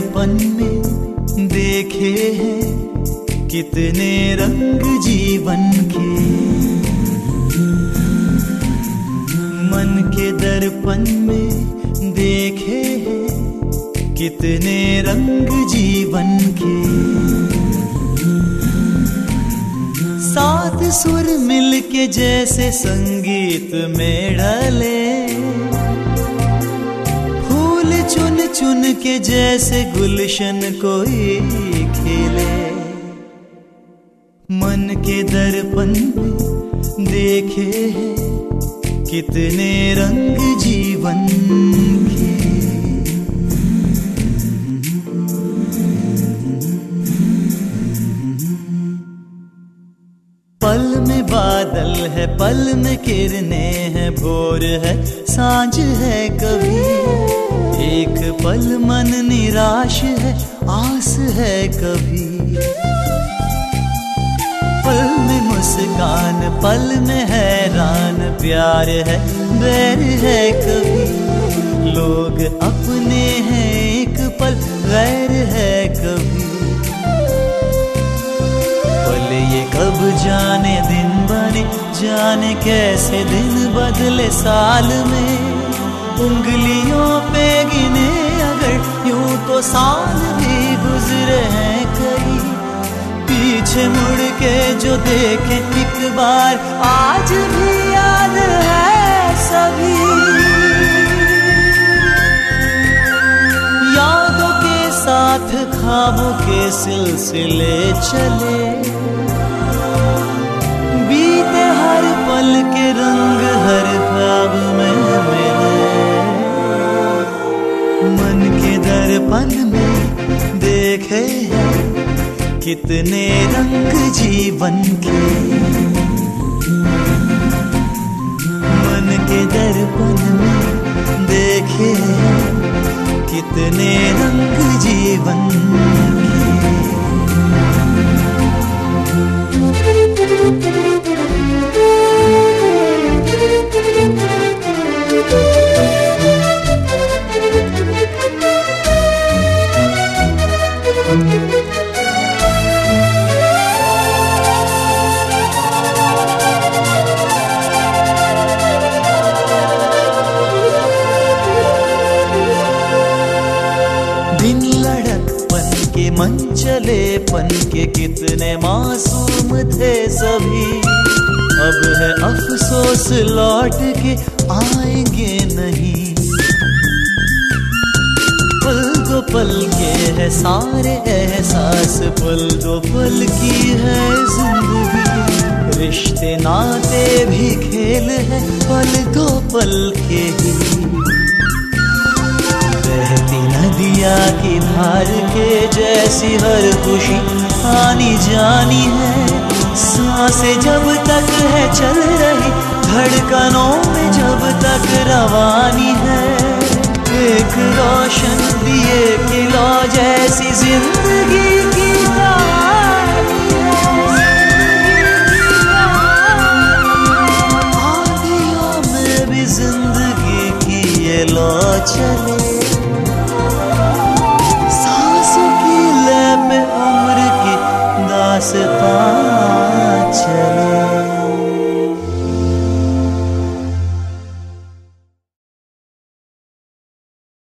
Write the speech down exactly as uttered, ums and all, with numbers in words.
दर्पण में देखे हैं कितने रंग जीवन के। मन के दर्पण में देखे हैं कितने रंग जीवन के। सात सुर मिलके जैसे संगीत में ढले, चुन चुन के जैसे गुलशन कोई खिले। मन के दर्पण में देखे हैं कितने रंग जीवन के। पल में बादल है, पल में किरणें हैं, भोर है सांझ है कभी। एक पल मन निराश है, आस है कभी। पल में मुस्कान, पल में हैरान, प्यार है बैर है कभी। लोग अपने हैं एक पल, गैर है कभी। पल ये कब जाने दिन बने, जाने कैसे दिन बदले साल में। उंगलियों पे गिने अगर यूं तो साल भी गुजरे हैं कई। पीछे मुड़ के जो देखे एक बार, आज भी याद है सभी। यादों के साथ ख्वाबों के सिलसिले चले, बीते हर पल के रंग हर ख्वाब में मिले। मन के दर्पण में देखे हैं कितने रंग जीवन के। मन के दर्पण में देखे हैं कितने रंग जीवन के। दिन लड़कपन के, मन चलेपन के, कितने मासूम थे सभी। अब है अफसोस लौट के आएंगे नहीं। पल दो पल के है सारे एहसास, पल दो पल की है जिंदगी। रिश्ते नाते भी खेल है पल दो पल के ही। बहती नदिया की धार के जैसी हर खुशी आनी जानी है। सांसें जब तक है चल रही, धड़कनों में जब तक रवानी है। एक रोशन दिए की लौ जैसी जिंदगी